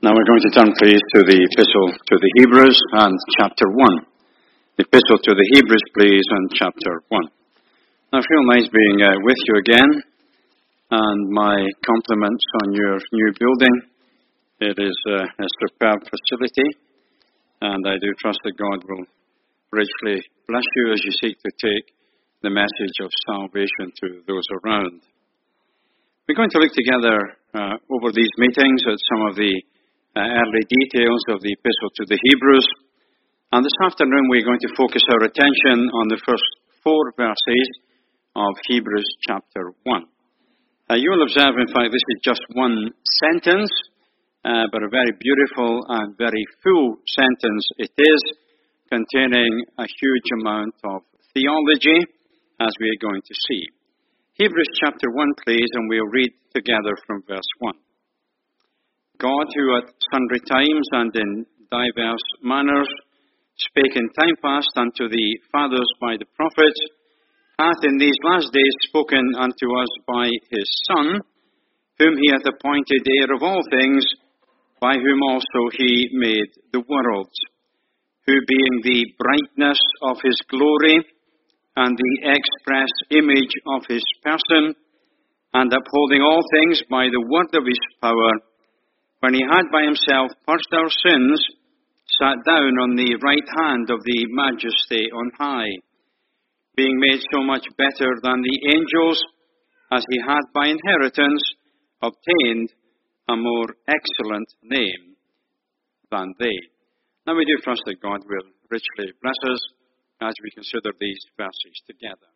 Now we're going to turn, please, to the Epistle to the Hebrews and chapter 1. The Epistle to the Hebrews, please, and chapter 1. I feel nice being with you again, and my compliments on your new building. It is a superb facility, and I do trust that God will richly bless you as you seek to take the message of salvation to those around. We're going to look together over these meetings at some of the early details of the Epistle to the Hebrews. And this afternoon we're going to focus our attention on the first 4 verses of Hebrews chapter 1. You will observe, in fact, this is just one sentence, but a very beautiful and very full sentence it is, containing a huge amount of theology, as we are going to see. Hebrews chapter 1, please, and we'll read together from verse 1. God, who at sundry times and in diverse manners spake in time past unto the fathers by the prophets, hath in these last days spoken unto us by his Son, whom he hath appointed heir of all things, by whom also he made the worlds, who being the brightness of his glory, and the express image of his person, and upholding all things by the word of his power, when he had by himself purged our sins, sat down on the right hand of the Majesty on high, being made so much better than the angels, as he had by inheritance obtained a more excellent name than they. Now we do trust that God will richly bless us as we consider these verses together.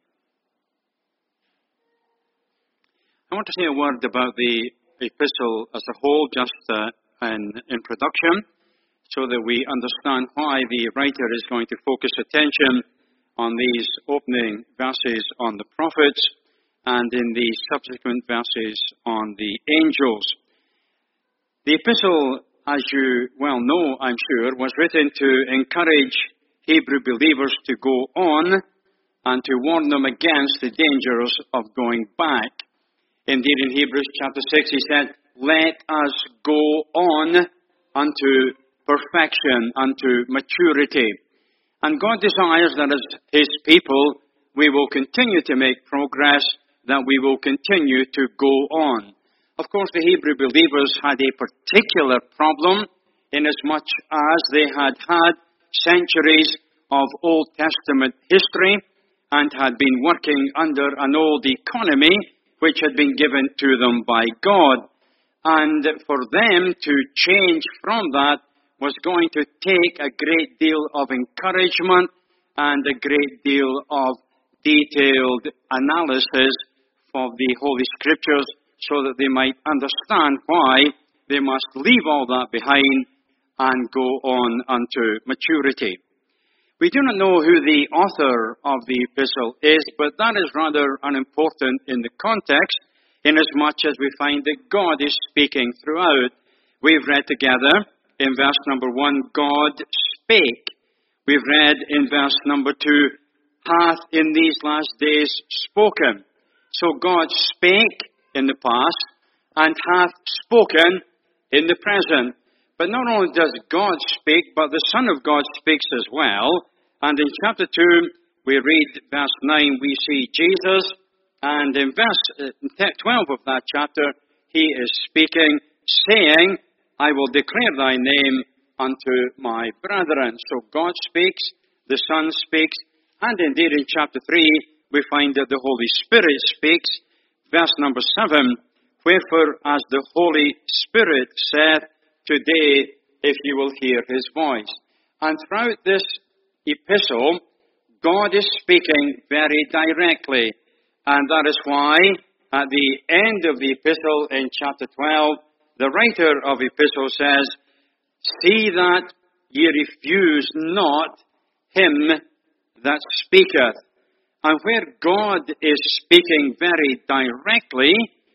I want to say a word about the epistle as a whole, just an introduction, so that we understand why the writer is going to focus attention on these opening verses on the prophets and in the subsequent verses on the angels. The epistle, as you well know, I'm sure, was written to encourage Hebrew believers to go on and to warn them against the dangers of going back. Indeed, in Hebrews chapter 6, he said, let us go on unto perfection, unto maturity. And God desires that as his people, we will continue to make progress, that we will continue to go on. Of course, the Hebrew believers had a particular problem, inasmuch as they had had centuries of Old Testament history and had been working under an old economy which had been given to them by God. And for them to change from that was going to take a great deal of encouragement and a great deal of detailed analysis of the Holy Scriptures so that they might understand why they must leave all that behind and go on unto maturity. We do not know who the author of the epistle is, but that is rather unimportant in the context, inasmuch as we find that God is speaking throughout. We've read together in verse number 1, God spake. We've read in verse number 2, hath in these last days spoken. So God spake in the past and hath spoken in the present. But not only does God speak, but the Son of God speaks as well. And in chapter 2, we read verse 9, we see Jesus. And in verse 12 of that chapter, he is speaking, saying, I will declare thy name unto my brethren. So God speaks, the Son speaks, and indeed in chapter 3, we find that the Holy Spirit speaks. Verse number 7, wherefore as the Holy Spirit saith, today, if you will hear his voice. And throughout this epistle, God is speaking very directly. And that is why, at the end of the epistle in chapter 12, the writer of the epistle says, see that ye refuse not him that speaketh. And where God is speaking very directly,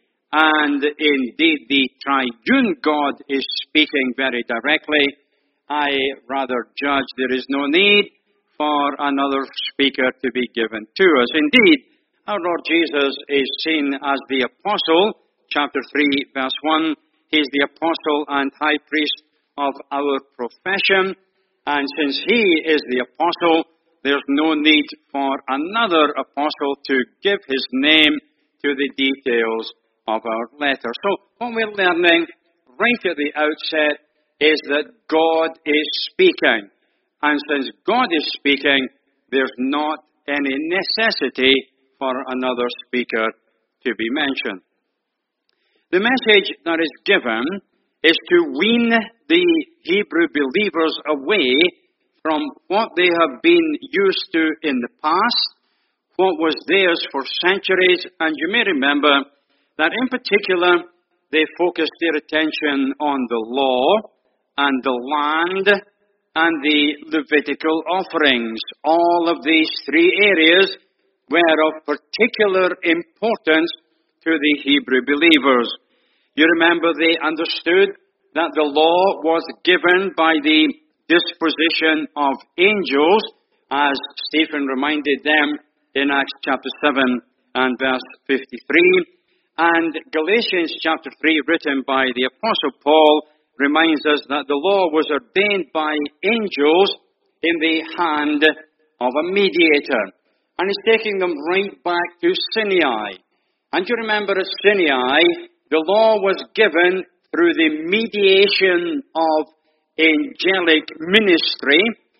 and indeed the triune God is speaking very directly, I rather judge there is no need for another speaker to be given to us. Indeed, our Lord Jesus is seen as the apostle, chapter 3, verse 1. He's the apostle and high priest of our profession. And since he is the apostle, there's no need for another apostle to give his name to the details of our letter. So what we're learning right at the outset is that God is speaking. And since God is speaking, there's not any necessity for another speaker to be mentioned. The message that is given is to wean the Hebrew believers away from what they have been used to in the past, what was theirs for centuries. And you may remember that in particular, they focused their attention on the law and the land and the Levitical offerings. All of these three areas were of particular importance to the Hebrew believers. You remember they understood that the law was given by the disposition of angels, as Stephen reminded them in Acts chapter 7 and verse 53. And Galatians chapter 3, written by the Apostle Paul, reminds us that the law was ordained by angels in the hand of a mediator. And he's taking them right back to Sinai. And you remember at Sinai, the law was given through the mediation of angelic ministry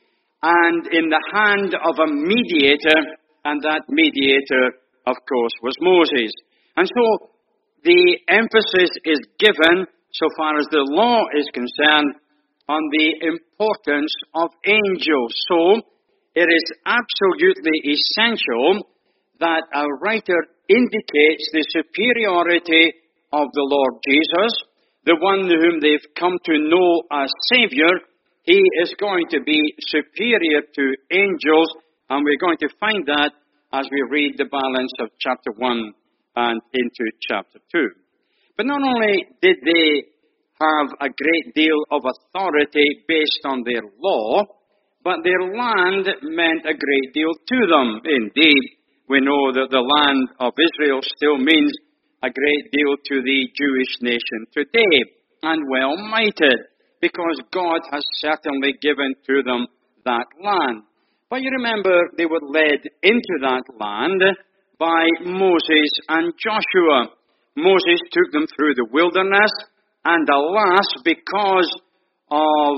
and in the hand of a mediator, and that mediator, of course, was Moses. And so the emphasis is given, so far as the law is concerned, on the importance of angels. So it is absolutely essential that a writer indicates the superiority of the Lord Jesus, the one whom they've come to know as Savior. He is going to be superior to angels, and we're going to find that as we read the balance of chapter 1 and into chapter 2. But not only did they have a great deal of authority based on their law, but their land meant a great deal to them. Indeed, we know that the land of Israel still means a great deal to the Jewish nation today, and well might it, because God has certainly given to them that land. But you remember they were led into that land by Moses and Joshua. Moses took them through the wilderness, and alas, because of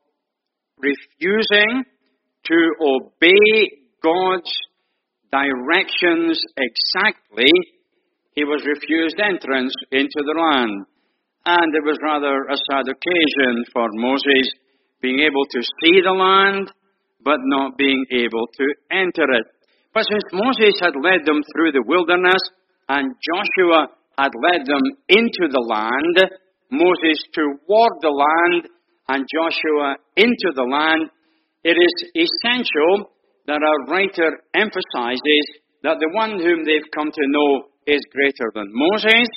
refusing to obey God's directions exactly, he was refused entrance into the land. And it was rather a sad occasion for Moses, being able to see the land, but not being able to enter it. But since Moses had led them through the wilderness, and Joshua had led them into the land, Moses toward the land, and Joshua into the land, it is essential that our writer emphasizes that the one whom they've come to know is greater than Moses,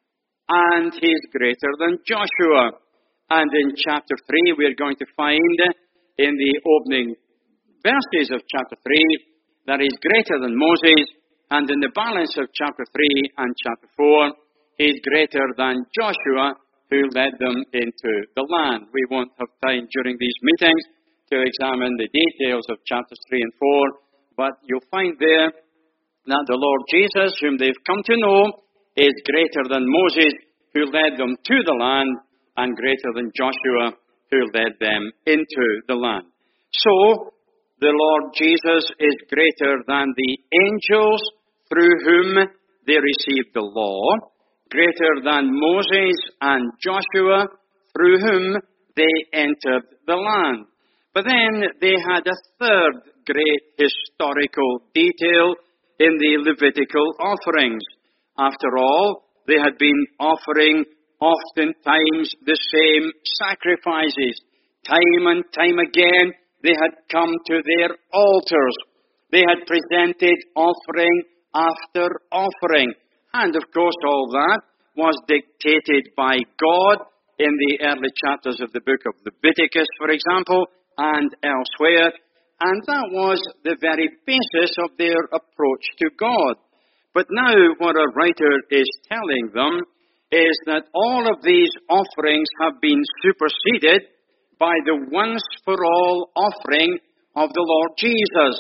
and he's greater than Joshua. And in chapter 3, we're going to find in the opening verses of chapter 3 that he's greater than Moses, and in the balance of chapter 3 and chapter 4, he's greater than Joshua, who led them into the land. We won't have time during these meetings to examine the details of chapters 3 and 4, but you'll find there that the Lord Jesus, whom they've come to know, is greater than Moses, who led them to the land, and greater than Joshua, who led them into the land. So, the Lord Jesus is greater than the angels through whom they received the law, greater than Moses and Joshua, through whom they entered the land. But then they had a third great historical detail in the Levitical offerings. After all, they had been offering oftentimes the same sacrifices. Time and time again, they had come to their altars. They had presented offering after offering. And of course, all that was dictated by God in the early chapters of the book of Leviticus, for example, and elsewhere. And that was the very basis of their approach to God. But now what a writer is telling them is that all of these offerings have been superseded by the once-for-all offering of the Lord Jesus.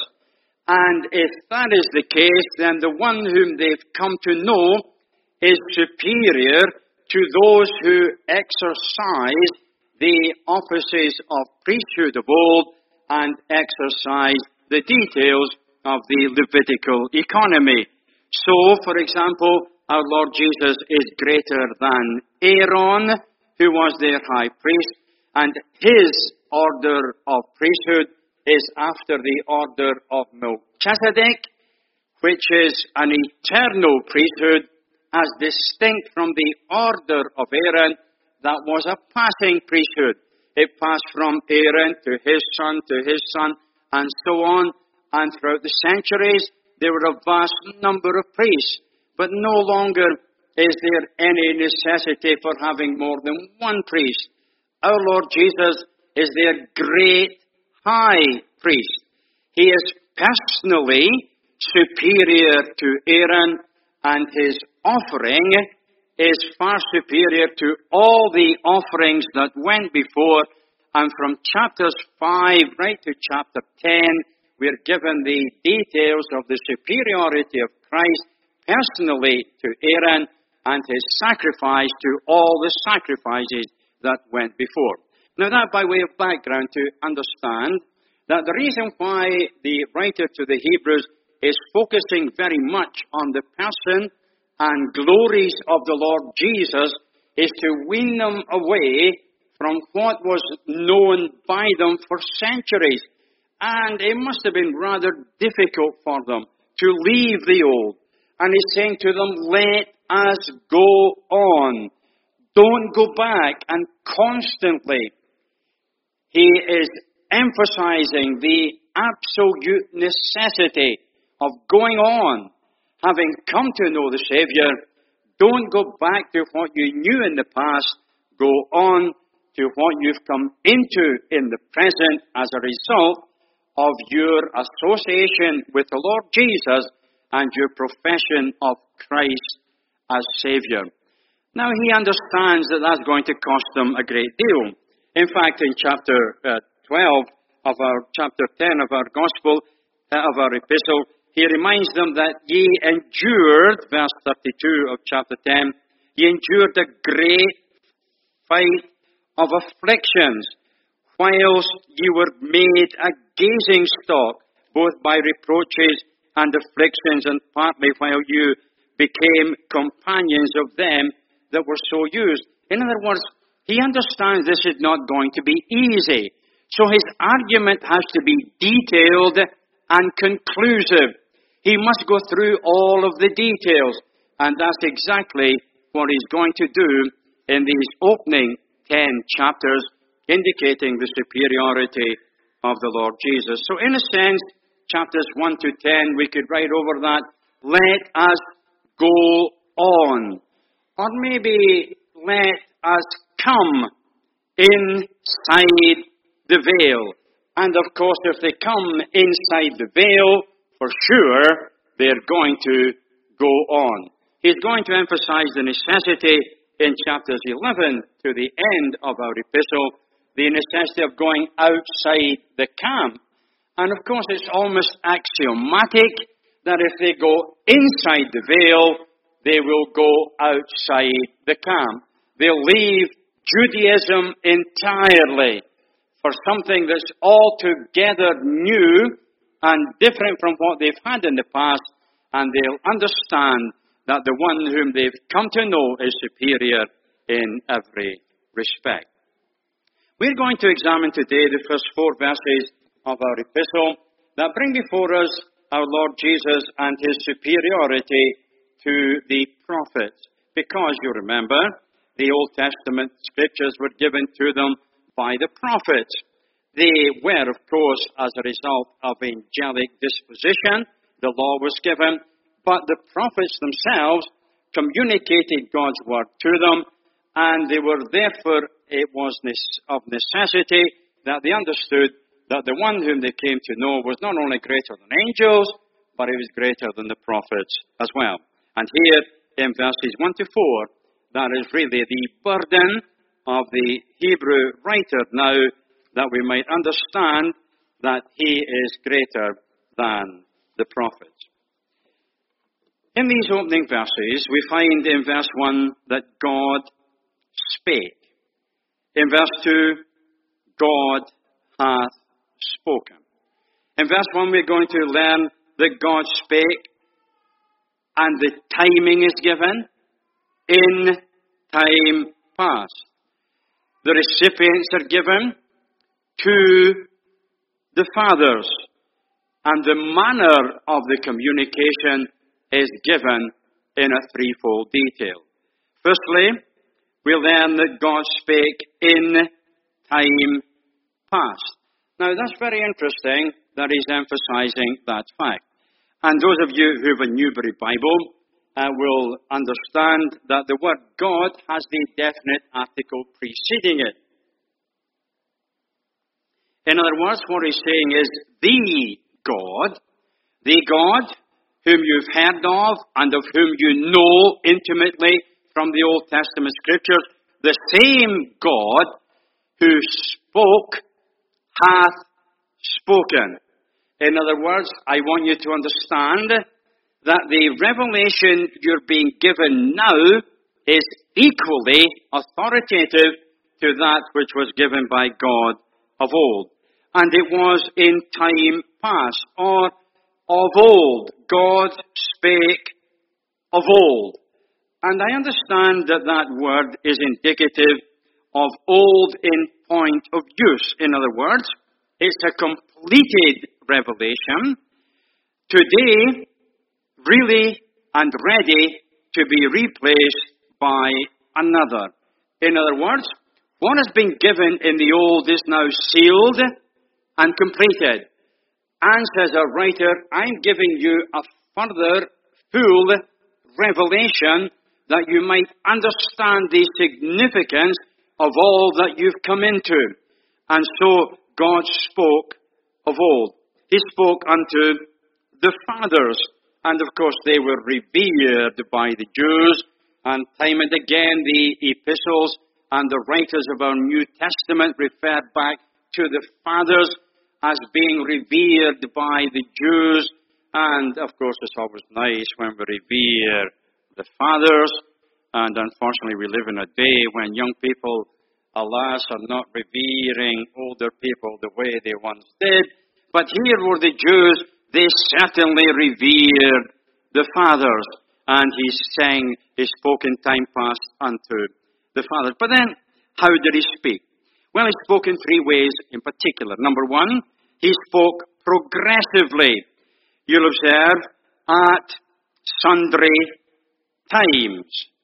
And if that is the case, then the one whom they've come to know is superior to those who exercise the offices of priesthood of old and exercise the details of the Levitical economy. So, for example, our Lord Jesus is greater than Aaron, who was their high priest, and his order of priesthood is after the order of Melchizedek, which is an eternal priesthood as distinct from the order of Aaron that was a passing priesthood. It passed from Aaron to his son, and so on. And throughout the centuries, there were a vast number of priests. But no longer is there any necessity for having more than one priest. Our Lord Jesus is their great high priest. He is personally superior to Aaron, and his offering is far superior to all the offerings that went before. And from chapters 5 right to chapter 10, we're given the details of the superiority of Christ personally to Aaron and his sacrifice to all the sacrifices that went before. Now that by way of background to understand that the reason why the writer to the Hebrews is focusing very much on the person and glories of the Lord Jesus is to wean them away from what was known by them for centuries. And it must have been rather difficult for them to leave the old. And he's saying to them, let us go on. Don't go back. And constantly, he is emphasizing the absolute necessity of going on. Having come to know the Savior, don't go back to what you knew in the past. Go on to what you've come into in the present as a result of your association with the Lord Jesus and your profession of Christ as Savior. Now, he understands that that's going to cost them a great deal. In fact, in chapter 12 of chapter 10 of our gospel, of our epistle, he reminds them that ye endured, verse 32 of chapter 10, ye endured a great fight of afflictions, whilst ye were made a gazing stock, both by reproaches and afflictions, and partly while you became companions of them that were so used. In other words, he understands this is not going to be easy. So his argument has to be detailed and conclusive. He must go through all of the details. And that's exactly what he's going to do in these opening 10 chapters, indicating the superiority of the Lord Jesus. So in a sense, chapters 1 to 10, we could write over that, let us go on. Or maybe let us come inside the veil. And of course, if they come inside the veil, for sure, they're going to go on. He's going to emphasize the necessity in chapters 11 to the end of our epistle, the necessity of going outside the camp. And of course, it's almost axiomatic that if they go inside the veil, they will go outside the camp. They'll leave Judaism entirely for something that's altogether new and different from what they've had in the past, and they'll understand that the one whom they've come to know is superior in every respect. We're going to examine today the first 4 verses of our epistle that bring before us our Lord Jesus and his superiority to the prophets. Because, you remember, the Old Testament scriptures were given to them by the prophets. They were, of course, as a result of angelic disposition, the law was given, but the prophets themselves communicated God's word to them, and they were therefore, it was of necessity that they understood that the one whom they came to know was not only greater than angels, but he was greater than the prophets as well. And here, in verses 1 to 4, that is really the burden of the Hebrew writer now, that we might understand that he is greater than the prophets. In these opening verses, we find in verse 1 that God spake. In verse 2, God hath spoken. In verse 1, we're going to learn that God spake, and the timing is given in time past. The recipients are given to the fathers, and the manner of the communication is given in a threefold detail. Firstly, we learn that God spake in time past. Now, that's very interesting that he's emphasizing that fact. And those of you who have a Newbury Bible will understand that the word God has the definite article preceding it. In other words, what he's saying is the God whom you've heard of and of whom you know intimately from the Old Testament Scriptures, the same God who spoke hath spoken. In other words, I want you to understand that the revelation you're being given now is equally authoritative to that which was given by God of old. And it was in time past, or of old. God spake of old. And I understand that that word is indicative of old in point of use. In other words, it's a completed revelation, today really and ready to be replaced by another. In other words, what has been given in the old is now sealed and completed. And says a writer, I'm giving you a further full revelation that you might understand the significance of all that you've come into. And so God spoke of old. He spoke unto the fathers. And of course they were revered by the Jews. And time and again the epistles and the writers of our New Testament referred back to the fathers as being revered by the Jews. And of course it's always nice when we revere the fathers. And unfortunately we live in a day when young people, alas, are not revering older people the way they once did. But here were the Jews, they certainly revered the fathers. And he spoke in time past unto the fathers. But then, how did he speak? Well, he spoke in three ways in particular. Number one, he spoke progressively. You'll observe, at sundry times.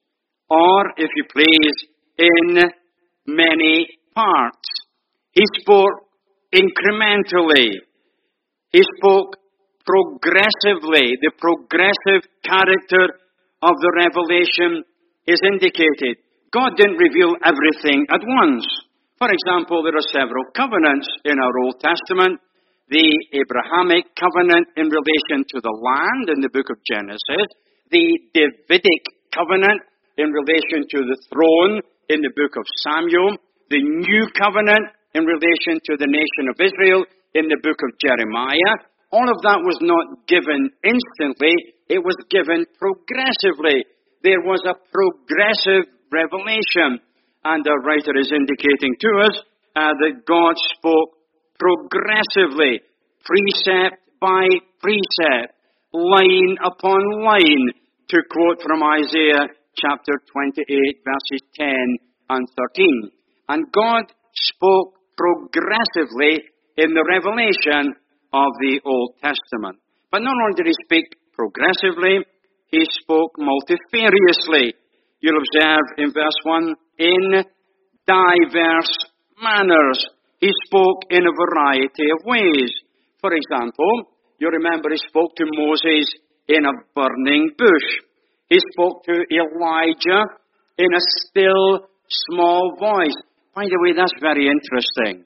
Or, if you please, in many parts. He spoke incrementally. He spoke progressively. The progressive character of the revelation is indicated. God didn't reveal everything at once. For example, there are several covenants in our Old Testament. The Abrahamic covenant in relation to the land in the book of Genesis. The Davidic covenant in relation to the throne in the book of Samuel. The New Covenant in relation to the nation of Israel in the book of Jeremiah. All of that was not given instantly. It was given progressively. There was a progressive revelation. And the writer is indicating to us that God spoke progressively, precept by precept, line upon line, to quote from Isaiah chapter 28, verses 10 and 13. And God spoke progressively in the revelation of the Old Testament. But not only did he speak progressively, he spoke multifariously. You'll observe in verse 1, in diverse manners. He spoke in a variety of ways. For example, you remember he spoke to Moses in a burning bush. He spoke to Elijah in a still, small voice. By the way, that's very interesting.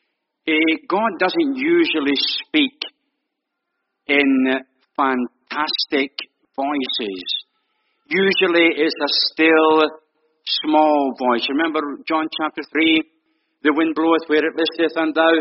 God doesn't usually speak in fantastic voices. Usually it's a still, small voice. Remember John chapter 3? The wind bloweth where it listeth, and thou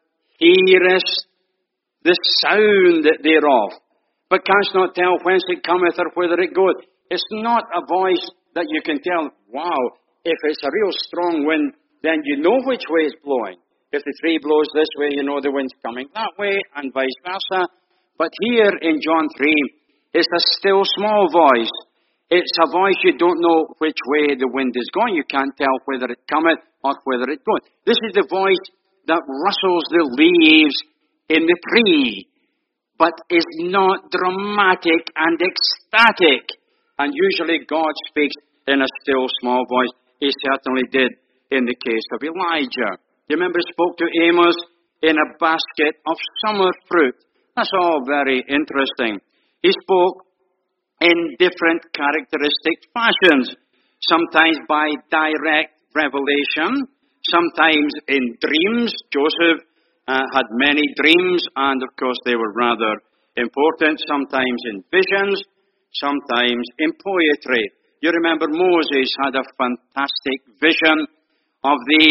hearest the sound thereof, but canst not tell whence it cometh or whither it goeth. It's not a voice that you can tell, wow, if it's a real strong wind, then you know which way it's blowing. If the tree blows this way, you know the wind's coming that way, and vice versa. But here in John 3, it's a still small voice. It's a voice you don't know which way the wind is going. You can't tell whether it cometh or whether it goeth. This is the voice that rustles the leaves in the tree, but is not dramatic and ecstatic. And usually God speaks in a still small voice. He certainly did in the case of Elijah. You remember he spoke to Amos in a basket of summer fruit. That's all very interesting. He spoke in different characteristic fashions, sometimes by direct revelation, sometimes in dreams. Joseph had many dreams, and of course they were rather important, sometimes in visions, sometimes in poetry. You remember Moses had a fantastic vision of the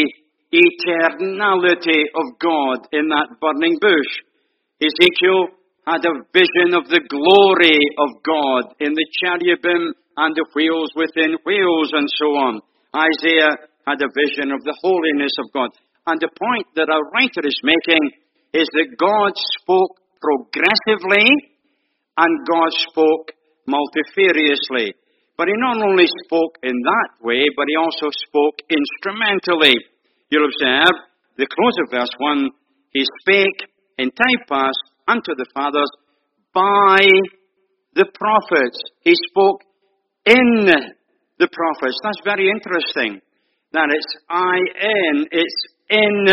eternality of God in that burning bush. Ezekiel had a vision of the glory of God in the cherubim and the wheels within wheels and so on. Isaiah had a vision of the holiness of God. And the point that our writer is making is that God spoke progressively and God spoke multifariously. But he not only spoke in that way, but he also spoke instrumentally. You'll observe, the close of verse 1, he spake in time past unto the fathers by the prophets. He spoke in the prophets. That's very interesting. That it's I-N, it's in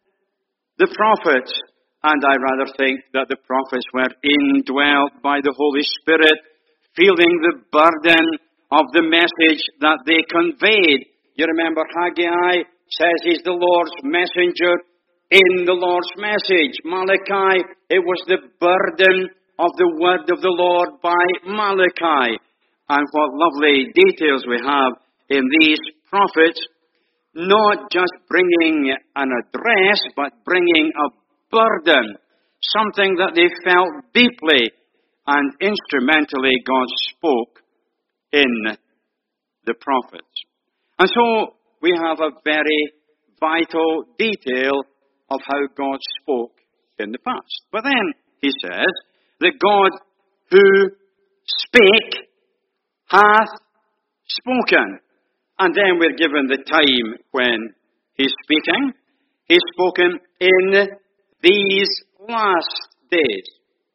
the prophets. And I rather think that the prophets were indwelt by the Holy Spirit, feeling the burden of the message that they conveyed. You remember Haggai says he's the Lord's messenger in the Lord's message. Malachi, it was the burden of the word of the Lord by Malachi. And what lovely details we have in these prophets, not just bringing an address, but bringing a burden, something that they felt deeply, and instrumentally God spoke in the prophets. And so we have a very vital detail of how God spoke in the past. But then he says that God who spake hath spoken. And then we're given the time when he's speaking. He's spoken in these last days.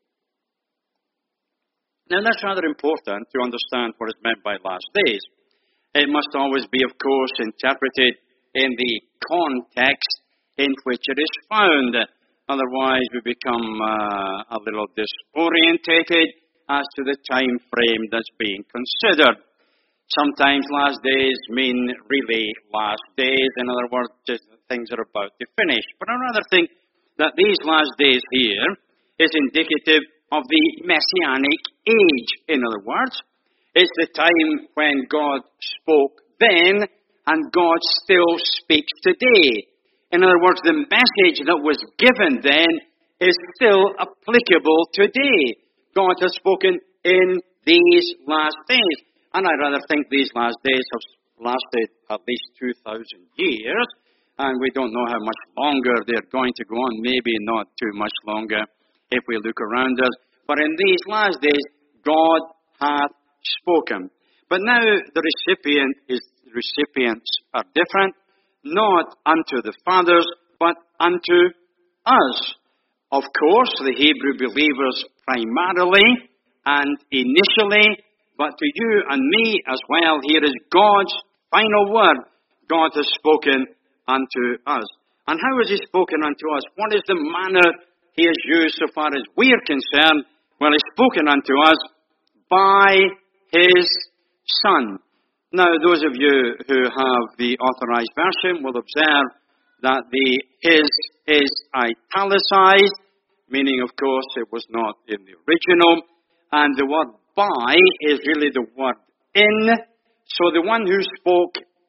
Now that's rather important to understand what is meant by last days. It must always be, of course, interpreted in the context in which it is found. Otherwise, we become a little disorientated as to the time frame that's being considered. Sometimes last days mean really last days. In other words, just things are about to finish. But I rather think that these last days here is indicative of the Messianic age. In other words, it's the time when God spoke then and God still speaks today. In other words, the message that was given then is still applicable today. God has spoken in these last days. And I rather think these last days have lasted at least 2,000 years. And we don't know how much longer they're going to go on. Maybe not too much longer if we look around us. But in these last days, God hath spoken. But now the recipients are different. Not unto the fathers, but unto us. Of course, the Hebrew believers primarily and initially, but to you and me as well, here is God's final word. God has spoken unto us. And how has he spoken unto us? What is the manner he has used so far as we are concerned? Well, he's spoken unto us by his Son. Now, those of you who have the Authorized Version will observe that the his is italicized, meaning, of course, it was not in the original. And the word by is really the word in. So the one who spoke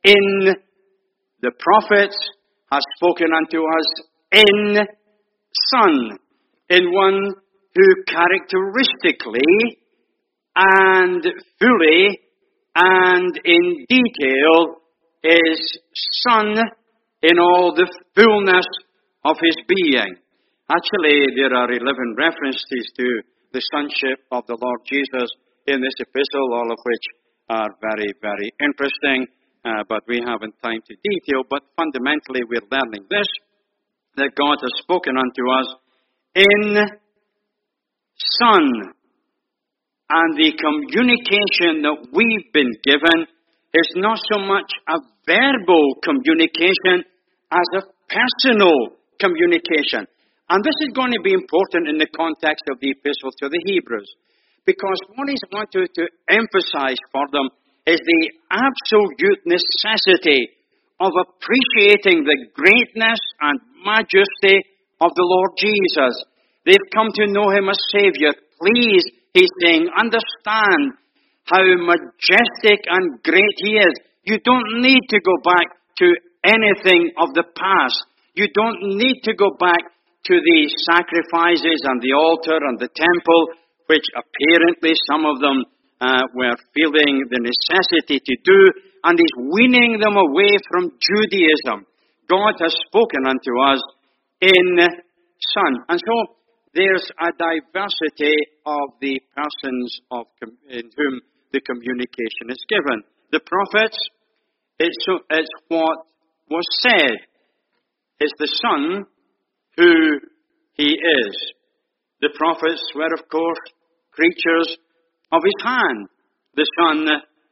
in the prophets, has spoken unto us in Son, in one who characteristically and fully and in detail is Son in all the fullness of his being. Actually, there are 11 references to the sonship of the Lord Jesus in this epistle, all of which are very, very interesting, but we haven't time to detail. But fundamentally, we're learning this, that God has spoken unto us in Son. And the communication that we've been given is not so much a verbal communication as a personal communication. And this is going to be important in the context of the epistle to the Hebrews. Because what he's wanted to emphasize for them is the absolute necessity of appreciating the greatness and majesty of the Lord Jesus. They've come to know him as Savior. Please, he's saying, understand how majestic and great he is. You don't need to go back to anything of the past. You don't need to go back to the sacrifices and the altar and the temple, which apparently some of them were feeling the necessity to do, and he's weaning them away from Judaism. God has spoken unto us in Son. And so there's a diversity of the persons in whom the communication is given. The prophets, it's what was said. It's the Son who he is. The prophets were, of course, creatures of his hand. The Son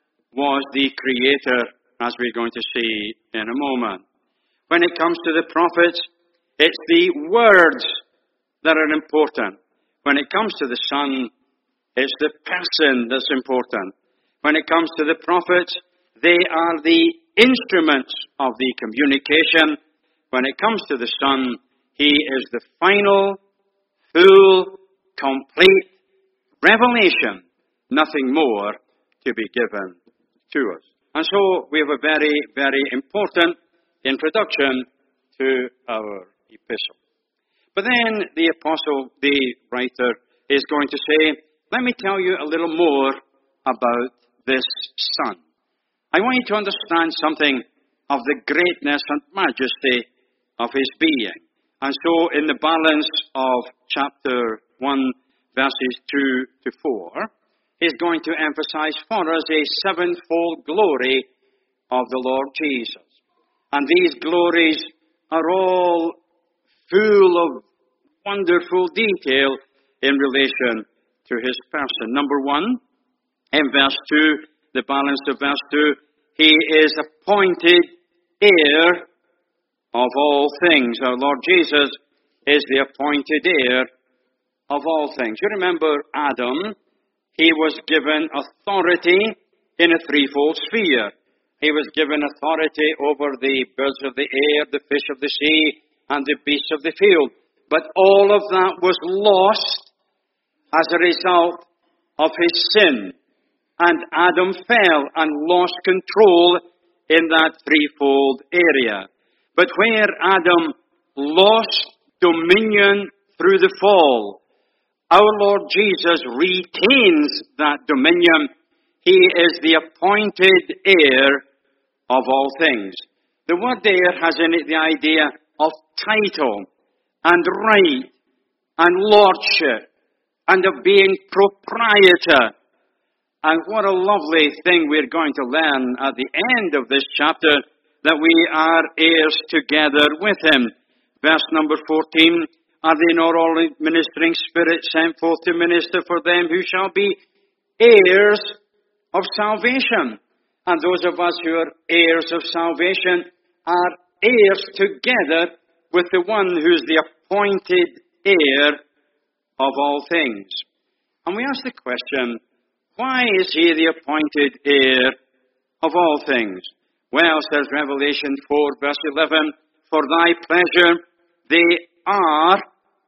was the Creator, as we're going to see in a moment. When it comes to the prophets, it's the words that are important. When it comes to the Son, it's the person that's important. When it comes to the prophets, they are the instruments of the communication. When it comes to the Son, he is the final, full, complete revelation. Nothing more to be given to us. And so we have a very, very important introduction to our epistle. But then the apostle, the writer, is going to say, let me tell you a little more about this Son. I want you to understand something of the greatness and majesty of his being. And so in the balance of chapter 1, verses 2 to 4, he's going to emphasize for us a sevenfold glory of the Lord Jesus. And these glories are all full of wonderful detail in relation to his person. Number 1, in verse 2, the balance of verse 2, he is appointed heir of all things. Our Lord Jesus is the appointed heir of all things. You remember Adam, he was given authority in a threefold sphere. He was given authority over the birds of the air, the fish of the sea, and the beasts of the field. But all of that was lost as a result of his sin. And Adam fell and lost control in that threefold area. But where Adam lost dominion through the fall, our Lord Jesus retains that dominion. He is the appointed heir of all things. The word heir has in it the idea of title and right and lordship and of being proprietor. And what a lovely thing we're going to learn at the end of this chapter, that we are heirs together with him. Verse number 14, are they not all ministering spirits sent forth to minister for them who shall be heirs of salvation? And those of us who are heirs of salvation are heirs together with the one who's the appointed heir of all things. And we ask the question, why is he the appointed heir of all things? Well, says Revelation 4, verse 11, for thy pleasure they are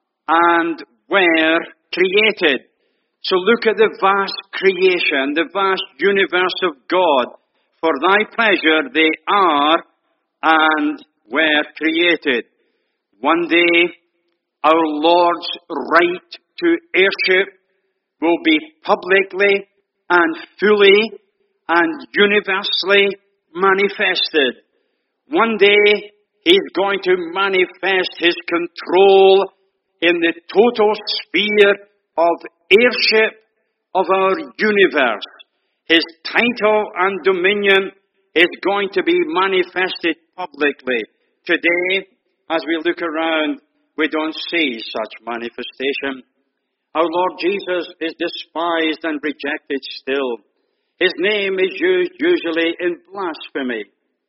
and were created. So look at the vast creation, the vast universe of God. For thy pleasure they are and were created. One day, our Lord's right to heirship will be publicly and fully and universally manifested. One day, He's going to manifest His control in the total sphere of heirship of our universe. His title and dominion is going to be manifested publicly. Today, as we look around, we don't see such manifestation. Our Lord Jesus is despised and rejected still. His name is used usually in blasphemy.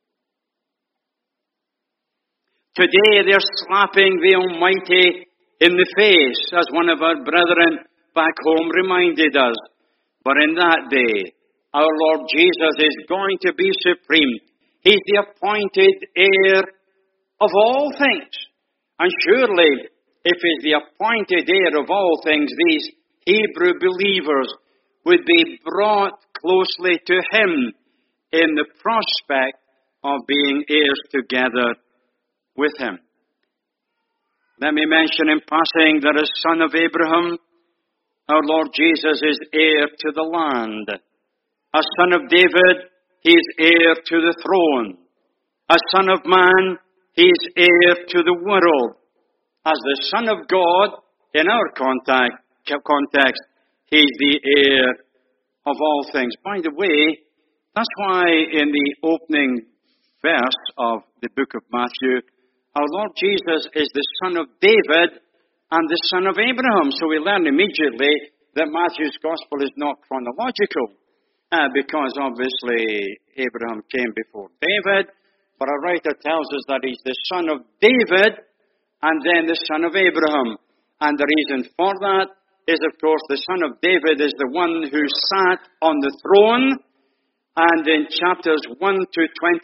Today they're slapping the Almighty in the face, as one of our brethren back home reminded us. But in that day, our Lord Jesus is going to be supreme. He's the appointed heir of all things. And surely, if He's the appointed heir of all things, these Hebrew believers would be brought closely to Him in the prospect of being heirs together with Him. Let me mention in passing that as son of Abraham, our Lord Jesus is heir to the land. As son of David, He is heir to the throne. As Son of Man, He is heir to the world. As the Son of God, in our context, He is the heir of all things. By the way, that's why in the opening verse of the book of Matthew, our Lord Jesus is the Son of David and the Son of Abraham. So we learn immediately that Matthew's Gospel is not chronological, because obviously Abraham came before David, but our writer tells us that he's the son of David and then the son of Abraham. And the reason for that is, of course, the son of David is the one who sat on the throne. And in chapters 1 to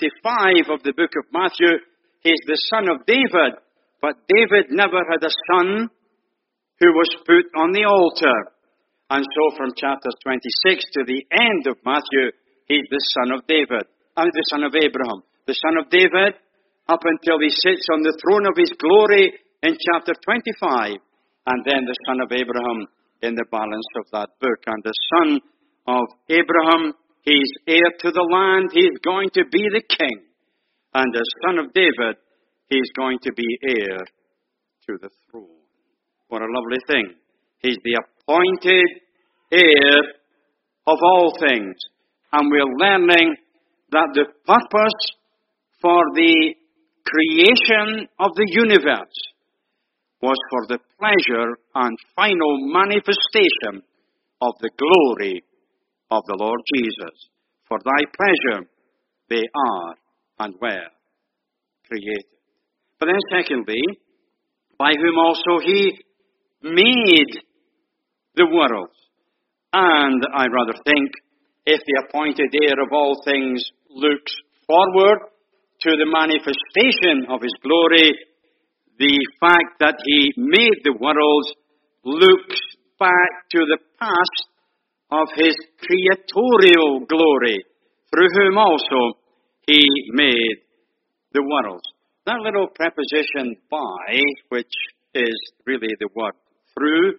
25 of the book of Matthew, he's the son of David. But David never had a son who was put on the altar. And so from chapter 26 to the end of Matthew, he's the son of David, and the son of Abraham. The son of David, up until he sits on the throne of his glory in chapter 25. And then the son of Abraham in the balance of that book. And the son of Abraham, he's heir to the land. He's going to be the king. And the son of David, he's going to be heir to the throne. What a lovely thing. He's the appointed heir of all things. And we're learning that the purpose for the creation of the universe was for the pleasure and final manifestation of the glory of the Lord Jesus. For thy pleasure they are and were created. But then secondly, by whom also He made the world. And I rather think, if the appointed heir of all things looks forward to the manifestation of His glory, the fact that He made the world looks back to the past of His creatorial glory, through whom also He made the world. That little preposition by, which is really the word through,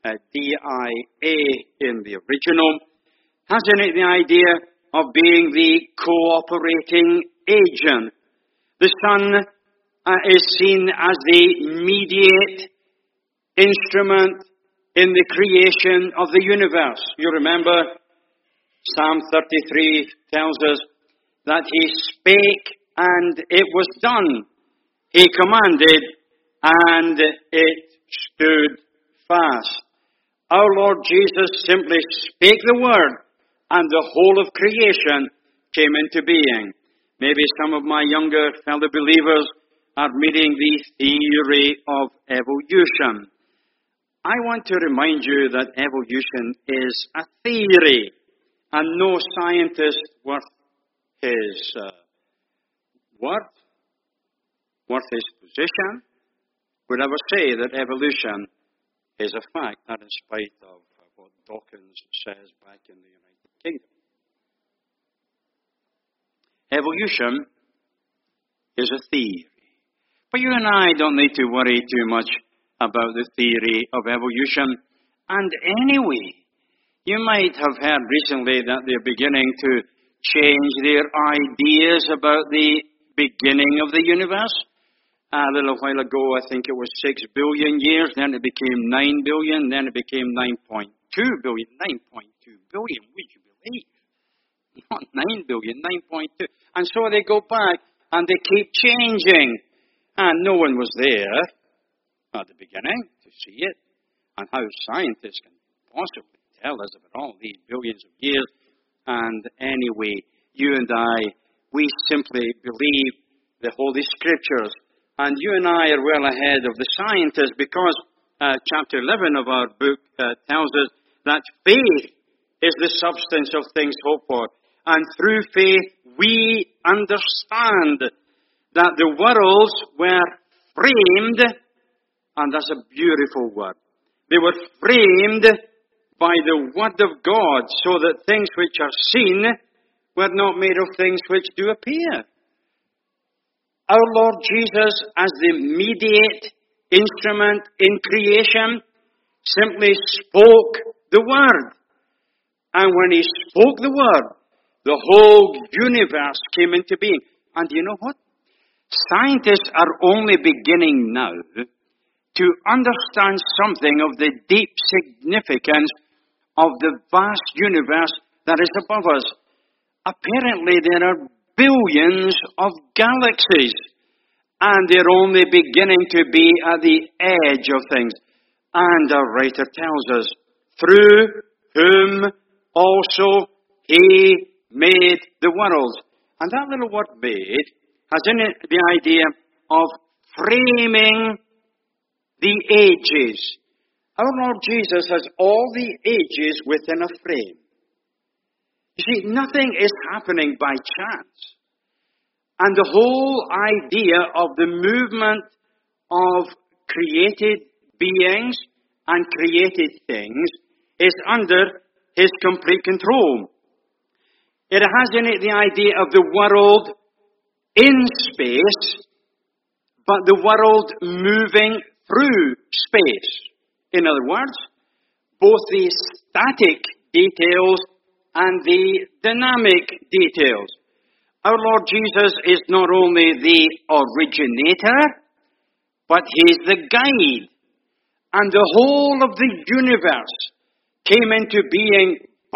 D-I-A in the original, has in it the idea of being the cooperating agent. The Son is seen as the mediate instrument in the creation of the universe. You remember, Psalm 33 tells us that He spake and it was done. He commanded and it stood fast. Our Lord Jesus simply spake the word, and the whole of creation came into being. Maybe some of my younger fellow believers are meeting the theory of evolution. I want to remind you that evolution is a theory, and no scientist worth his position would ever say that evolution is a fact, that in spite of what Dawkins says back in the United Kingdom. Evolution is a theory. But you and I don't need to worry too much about the theory of evolution. And anyway, you might have heard recently that they're beginning to change their ideas about the beginning of the universe. A little while ago, I think it was 6 billion years, then it became 9 billion, then it became 9.2 billion. 9.2 billion, would you believe? Not 9 billion, 9.2. And so they go back and they keep changing. And no one was there at the beginning to see it. And how scientists can possibly tell us about all these billions of years. And anyway, you and I, we simply believe the Holy Scriptures. And you and I are well ahead of the scientists because chapter 11 of our book tells us that faith is the substance of things hoped for. And through faith, we understand that the worlds were framed, and that's a beautiful word. They were framed by the Word of God, so that things which are seen were not made of things which do appear. Our Lord Jesus, as the mediate instrument in creation, simply spoke the Word. And when He spoke the Word, the whole universe came into being. And you know what? Scientists are only beginning now to understand something of the deep significance of the vast universe that is above us. Apparently, there are billions of galaxies, and they're only beginning to be at the edge of things. And our writer tells us, through whom also He made the world. And that little word made has in it the idea of framing the ages. Our Lord Jesus has all the ages within a frame. You see, nothing is happening by chance. And the whole idea of the movement of created beings and created things is under His complete control. It has in it the idea of the world in space, but the world moving through space. In other words, both the static details and the dynamic details. Our Lord Jesus is not only the originator, but He's the guide. And the whole of the universe came into being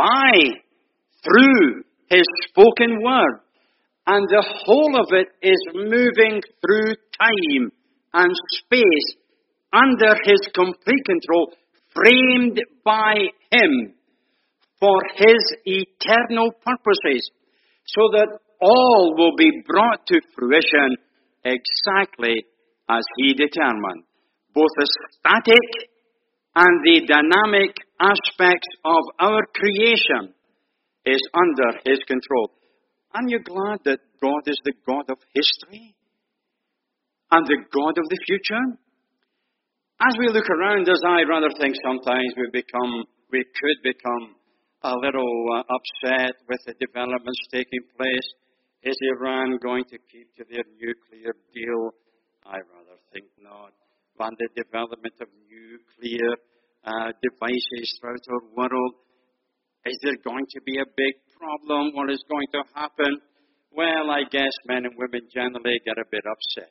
through His spoken word. And the whole of it is moving through time and space under His complete control, framed by Him for His eternal purposes, so that all will be brought to fruition exactly as He determined. Both the static and the dynamic aspects of our creation is under His control. Aren't you glad that God is the God of history and the God of the future? As we look around us, I rather think sometimes we could become a little upset with the developments taking place. Is Iran going to keep to their nuclear deal? I rather think not. And the development of nuclear devices throughout our world, is there going to be a big problem? What is going to happen? Well, I guess men and women generally get a bit upset.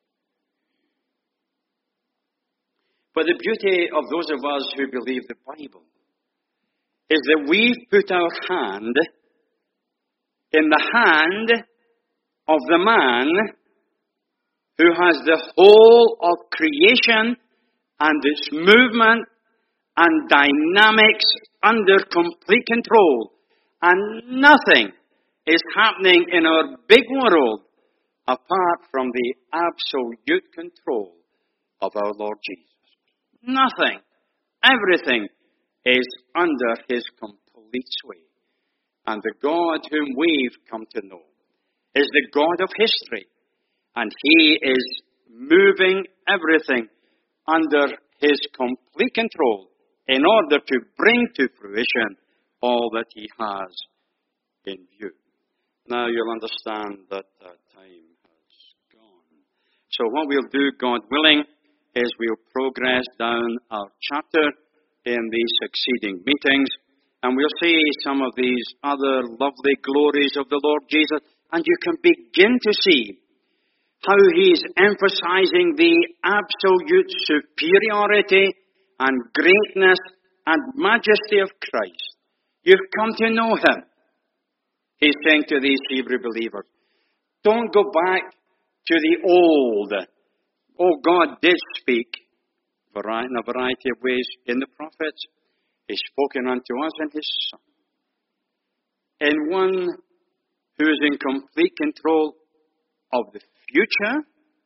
But the beauty of those of us who believe the Bible is that we've put our hand in the hand of the man who has the whole of creation and its movement and dynamics under complete control. And nothing is happening in our big world apart from the absolute control of our Lord Jesus. Nothing. Everything is under His complete sway. And the God whom we've come to know is the God of history. And He is moving everything under His complete control in order to bring to fruition all that He has in view. Now you'll understand that time has gone. So what we'll do, God willing, is we'll progress down our chapter in the succeeding meetings, and we'll see some of these other lovely glories of the Lord Jesus, and you can begin to see how he's emphasizing the absolute superiority and greatness and majesty of Christ. You've come to know him. He's saying to these Hebrew believers, don't go back to the old. Oh, God did speak in a variety of ways in the prophets. He's spoken unto us in his Son. In one who is in complete control of the future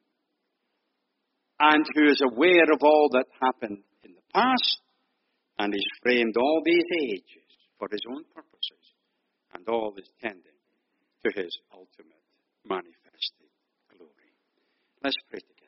and who is aware of all that happened in the past and has framed all these ages for his own purposes and all is tending to his ultimate manifested glory. Let's pray together.